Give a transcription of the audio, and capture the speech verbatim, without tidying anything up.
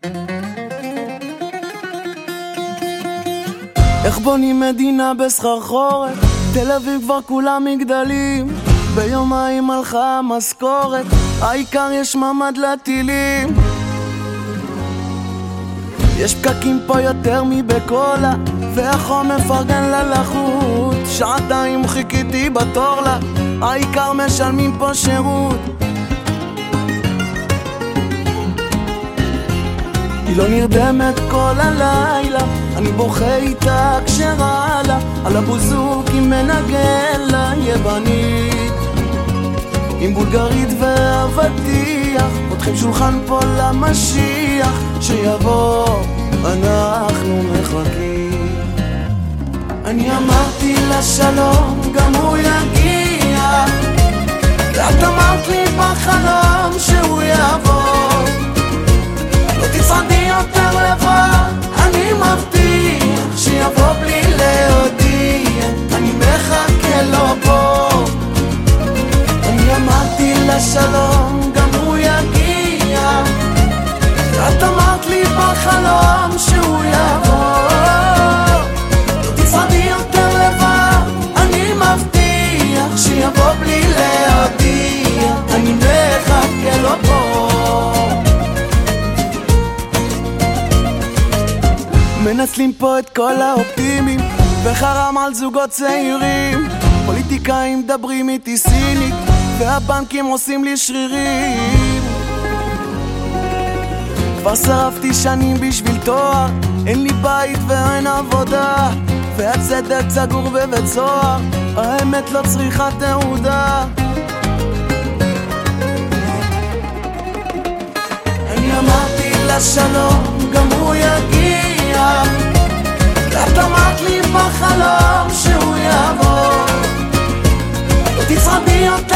איך בונים מדינה בסחרחורת? תל אביב כבר כולם מגדלים, ביומיים הלכה המשכורת, העיקר יש ממד לטילים. יש פקקים פה יותר מבקולה, והחום מפרגן ללחות, שעתיים חיכיתי בתור לה, העיקר משלמים פה שירות. היא לא נרדמת כל הלילה, אני בוכה איתה כשרע לה, על הבוזוק היא מנגן לה יוונית עם בולגרית ואבטיח, פותחים שולחן פה למשיח שיבוא, אנחנו מחכים. אני אמרתי לה שלום, גם הוא יגיע, ואת אמרת לי בחלום שהוא יבוא. לא תצעדי יותר לבד, אני מבטיח שיבוא בלי להודיע, אני מחכה לו פה. אני אמרתי לה שלום, גם הוא יגיע, ואת אמרת לי בחלום שהוא יבוא. לא תצעדי יותר לבד, אני מבטיח שיבוא בלי להודיע, אני מחכה לו פה. מנצלים פה את כל האופטימים וחרם על זוגות צעירים, פוליטיקאים מדברים איתי סינית והבנקים עושים לי שרירים. כבר שרפתי שנים בשביל תואר, אין לי בית ואין עבודה, והצדק סגור בבית סוהר, האמת לא צריכה תעודה. אני אמרתי לה שלום, גם הוא יגיע, ואת אמרת לי בחלום שהוא יבוא. לא תצעדי יותר